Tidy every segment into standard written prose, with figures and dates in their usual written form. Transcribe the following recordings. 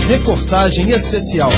Reportagem especial.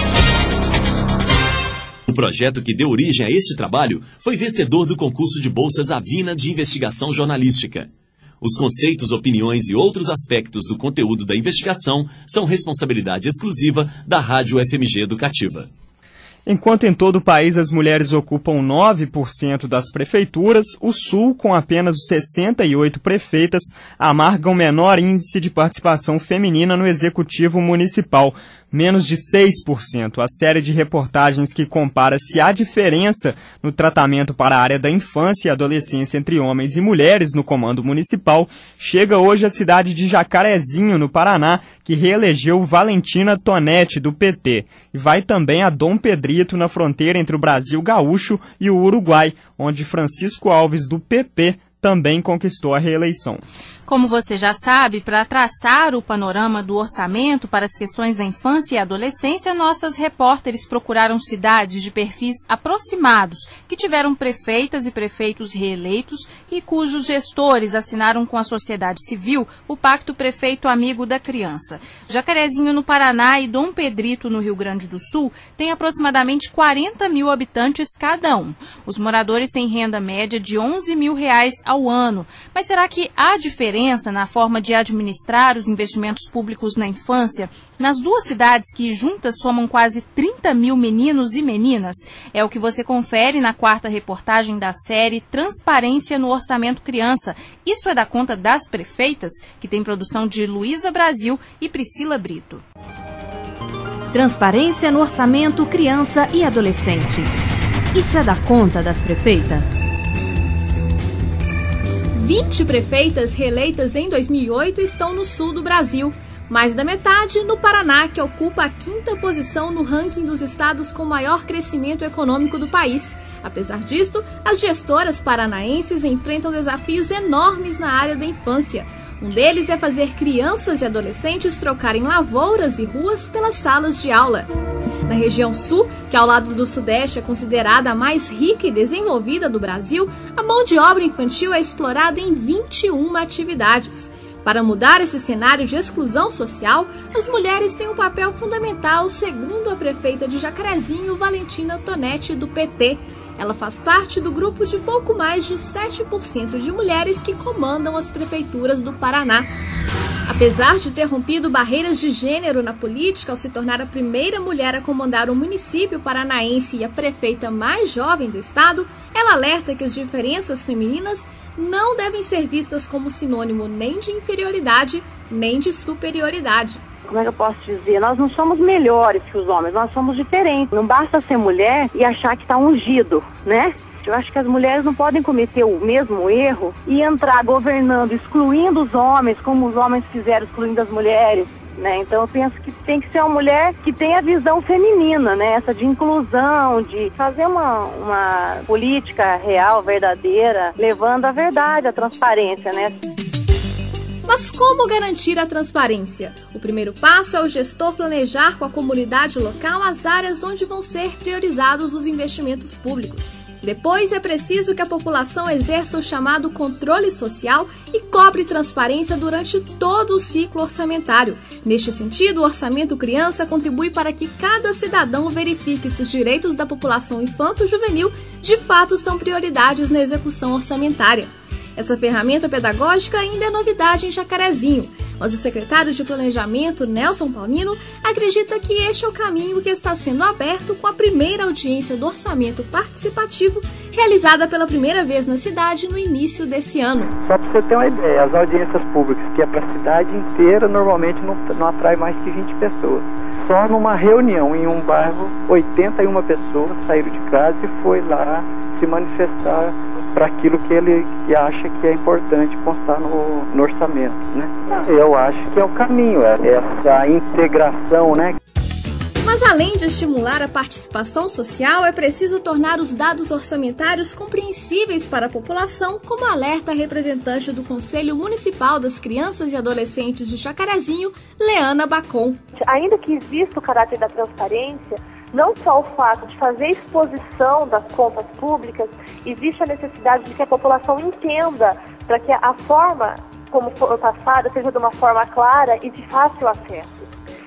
O projeto que deu origem a este trabalho foi vencedor do concurso de bolsas Avina de investigação jornalística. Os conceitos, opiniões e outros aspectos do conteúdo da investigação são responsabilidade exclusiva da Rádio FMG Educativa. Enquanto em todo o país as mulheres ocupam 9% das prefeituras, o Sul, com apenas 68 prefeitas, amarga o menor índice de participação feminina no Executivo Municipal, menos de 6%. A série de reportagens que compara se há diferença no tratamento para a área da infância e adolescência entre homens e mulheres no comando municipal chega hoje à cidade de Jacarezinho, no Paraná, que reelegeu Valentina Tonetti, do PT. E vai também a Dom Pedrito, na fronteira entre o Brasil gaúcho e o Uruguai, onde Francisco Alves, do PP, também conquistou a reeleição. Como você já sabe, para traçar o panorama do orçamento para as questões da infância e adolescência, nossas repórteres procuraram cidades de perfis aproximados, que tiveram prefeitas e prefeitos reeleitos e cujos gestores assinaram com a sociedade civil o Pacto Prefeito Amigo da Criança. Jacarezinho, no Paraná, e Dom Pedrito, no Rio Grande do Sul, têm aproximadamente 40 mil habitantes cada um. Os moradores têm renda média de R$11 mil ao ano. Mas será que há diferença na forma de administrar os investimentos públicos na infância nas duas cidades que juntas somam quase 30 mil meninos e meninas? É o que você confere na quarta reportagem da série Transparência no Orçamento Criança. Isso é da conta das prefeitas, que tem produção de Luísa Brasil e Priscila Brito. Transparência no Orçamento Criança e Adolescente. Isso é da conta das prefeitas. 20 prefeitas reeleitas em 2008 estão no sul do Brasil. Mais da metade no Paraná, que ocupa a 5ª posição no ranking dos estados com maior crescimento econômico do país. Apesar disto, as gestoras paranaenses enfrentam desafios enormes na área da infância. Um deles é fazer crianças e adolescentes trocarem lavouras e ruas pelas salas de aula. Na região sul, que ao lado do sudeste é considerada a mais rica e desenvolvida do Brasil, a mão de obra infantil é explorada em 21 atividades. Para mudar esse cenário de exclusão social, as mulheres têm um papel fundamental, segundo a prefeita de Jacarezinho, Valentina Tonetti, do PT. Ela faz parte do grupo de pouco mais de 7% de mulheres que comandam as prefeituras do Paraná. Apesar de ter rompido barreiras de gênero na política ao se tornar a primeira mulher a comandar um município paranaense e a prefeita mais jovem do estado, ela alerta que as diferenças femininas não devem ser vistas como sinônimo nem de inferioridade, nem de superioridade. Como é que eu posso dizer? Nós não somos melhores que os homens, nós somos diferentes. Não basta ser mulher e achar que está ungido, né? Eu acho que as mulheres não podem cometer o mesmo erro e entrar governando, excluindo os homens, como os homens fizeram, excluindo as mulheres, né? Então eu penso que tem que ser uma mulher que tenha a visão feminina, né? Essa de inclusão, de fazer uma política real, verdadeira, levando a verdade, a transparência, né? Mas como garantir a transparência? O primeiro passo é o gestor planejar com a comunidade local as áreas onde vão ser priorizados os investimentos públicos. Depois é preciso que a população exerça o chamado controle social e cobre transparência durante todo o ciclo orçamentário. Neste sentido, o Orçamento Criança contribui para que cada cidadão verifique se os direitos da população infanto-juvenil de fato são prioridades na execução orçamentária. Essa ferramenta pedagógica ainda é novidade em Jacarezinho, mas o secretário de Planejamento, Nelson Paulino, acredita que este é o caminho que está sendo aberto com a primeira audiência do orçamento participativo, realizada pela primeira vez na cidade no início desse ano. Só para você ter uma ideia, as audiências públicas, que é para a cidade inteira, normalmente não atrai mais que 20 pessoas. Só numa reunião em um bairro, 81 pessoas saíram de casa e foi lá se manifestar para aquilo que ele acha que é importante constar no orçamento, né? Eu acho que é o caminho, essa integração, né? Mas além de estimular a participação social, é preciso tornar os dados orçamentários compreensíveis para a população, como alerta a representante do Conselho Municipal das Crianças e Adolescentes de Jacarezinho, Leana Bacon. Ainda que exista o caráter da transparência, não só o fato de fazer exposição das contas públicas, existe a necessidade de que a população entenda para que a forma como for passada seja de uma forma clara e de fácil acesso.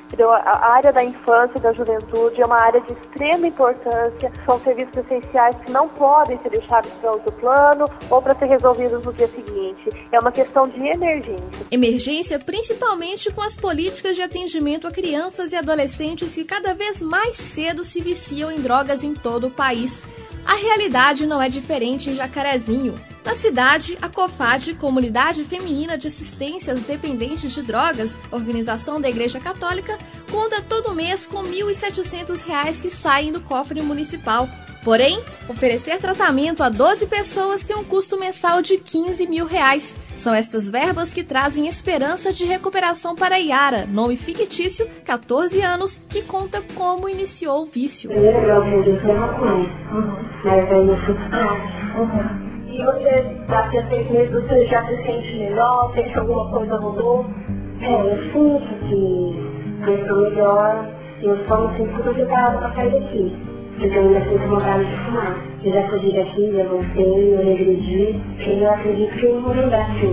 Então, a área da infância e da juventude é uma área de extrema importância, são serviços essenciais que não podem ser deixados para outro plano ou para ser resolvidos no dia seguinte. É uma questão de emergência. Emergência principalmente com as políticas de atendimento a crianças e adolescentes que cada vez mais cedo se viciam em drogas em todo o país. A realidade não é diferente em Jacarezinho. Na cidade, a COFAD, Comunidade Feminina de Assistência às Dependentes de Drogas, organização da Igreja Católica, conta todo mês com R$ 1.700 que saem do cofre municipal. Porém, oferecer tratamento a 12 pessoas tem um custo mensal de R$ 15 mil. São estas verbas que trazem esperança de recuperação para Yara, nome fictício, 14 anos, que conta como iniciou o vício. Eu aprendi a ser maconha, mas aí eu fui pra E você, daqui a 6 meses, você já se sente melhor? Sente que alguma coisa mudou? Eu sinto que eu estou melhor. Eu só não sinto que eu estou preparada para sair daqui. Porque eu ainda sinto vontade de fumar. Eu já fugi daqui, já voltei, eu regredi. E eu acredito que eu vou lembrar sim.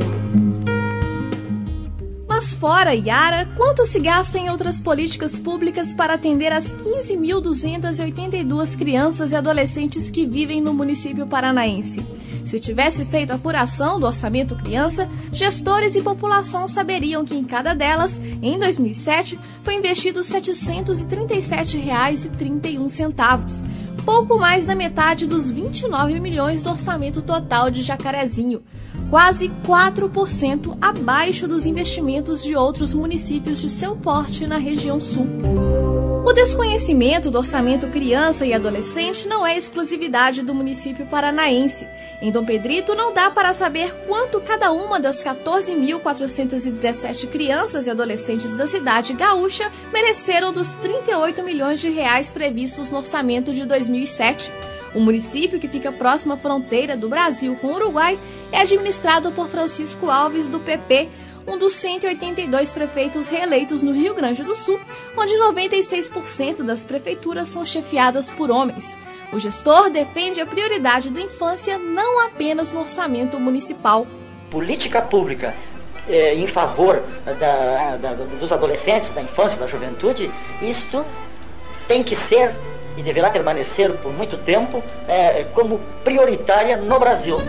Mas fora Yara, quanto se gasta em outras políticas públicas para atender as 15.282 crianças e adolescentes que vivem no município paranaense? Se tivesse feito a apuração do orçamento criança, gestores e população saberiam que em cada delas, em 2007, foi investido R$ 737,31, pouco mais da metade dos 29 milhões do orçamento total de Jacarezinho, quase 4% abaixo dos investimentos de outros municípios de seu porte na região sul. O desconhecimento do orçamento criança e adolescente não é exclusividade do município paranaense. Em Dom Pedrito, não dá para saber quanto cada uma das 14.417 crianças e adolescentes da cidade gaúcha mereceram dos R$ 38 milhões previstos no orçamento de 2007. O município, que fica próximo à fronteira do Brasil com o Uruguai, é administrado por Francisco Alves, do PP, um dos 182 prefeitos reeleitos no Rio Grande do Sul, onde 96% das prefeituras são chefiadas por homens. O gestor defende a prioridade da infância não apenas no orçamento municipal. Política pública em favor dos adolescentes, da infância, da juventude, isto tem que ser e deverá permanecer por muito tempo como prioritária no Brasil.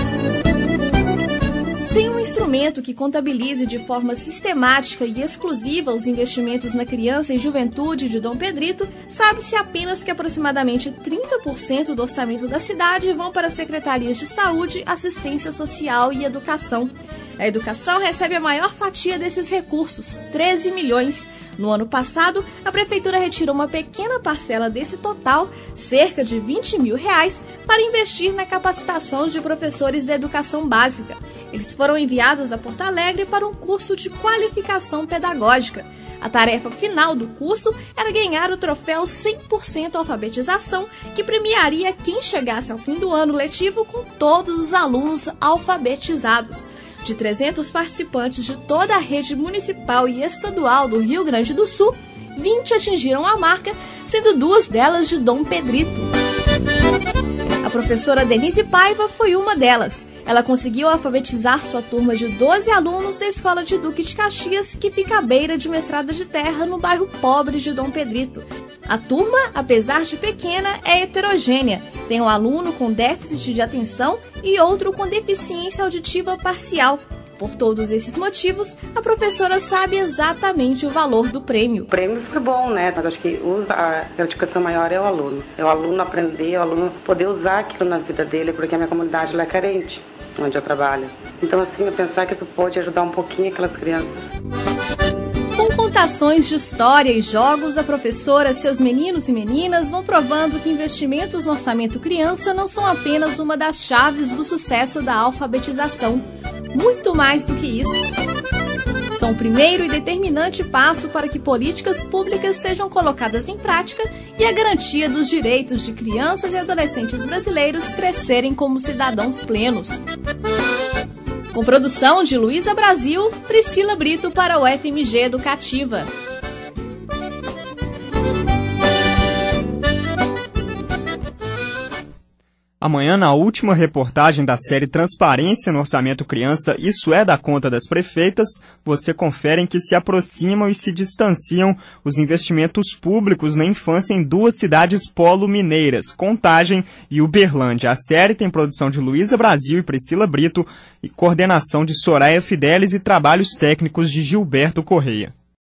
Sem um instrumento que contabilize de forma sistemática e exclusiva os investimentos na criança e juventude de Dom Pedrito, sabe-se apenas que aproximadamente 30% do orçamento da cidade vão para as secretarias de saúde, assistência social e educação. A educação recebe a maior fatia desses recursos, 13 milhões. No ano passado, a prefeitura retirou uma pequena parcela desse total, cerca de R$ 20 mil, para investir na capacitação de professores da educação básica. Eles foram enviados da Porto Alegre para um curso de qualificação pedagógica. A tarefa final do curso era ganhar o troféu 100% alfabetização, que premiaria quem chegasse ao fim do ano letivo com todos os alunos alfabetizados. De 300 participantes de toda a rede municipal e estadual do Rio Grande do Sul, 20 atingiram a marca, sendo 2 delas de Dom Pedrito. A professora Denise Paiva foi uma delas. Ela conseguiu alfabetizar sua turma de 12 alunos da Escola de Duque de Caxias, que fica à beira de uma estrada de terra no bairro pobre de Dom Pedrito. A turma, apesar de pequena, é heterogênea. Tem um aluno com déficit de atenção e outro com deficiência auditiva parcial. Por todos esses motivos, a professora sabe exatamente o valor do prêmio. O prêmio foi bom, né? Mas acho que a gratificação maior é o aluno. É o aluno aprender, é o aluno poder usar aquilo na vida dele, porque a minha comunidade lá é carente, onde eu trabalho. Então, assim, eu pensar que tu pode ajudar um pouquinho aquelas crianças. Com contações de história e jogos, a professora e seus meninos e meninas vão provando que investimentos no orçamento criança não são apenas uma das chaves do sucesso da alfabetização. Muito mais do que isso. São o primeiro e determinante passo para que políticas públicas sejam colocadas em prática e a garantia dos direitos de crianças e adolescentes brasileiros crescerem como cidadãos plenos. Com produção de Luísa Brasil, Priscila Brito para o FMG Educativa. Amanhã, na última reportagem da série Transparência no Orçamento Criança, Isso é da Conta das Prefeitas, você confere em que se aproximam e se distanciam os investimentos públicos na infância em duas cidades polo-mineiras, Contagem e Uberlândia. A série tem produção de Luísa Brasil e Priscila Brito e coordenação de Soraya Fidelis e trabalhos técnicos de Gilberto Correia.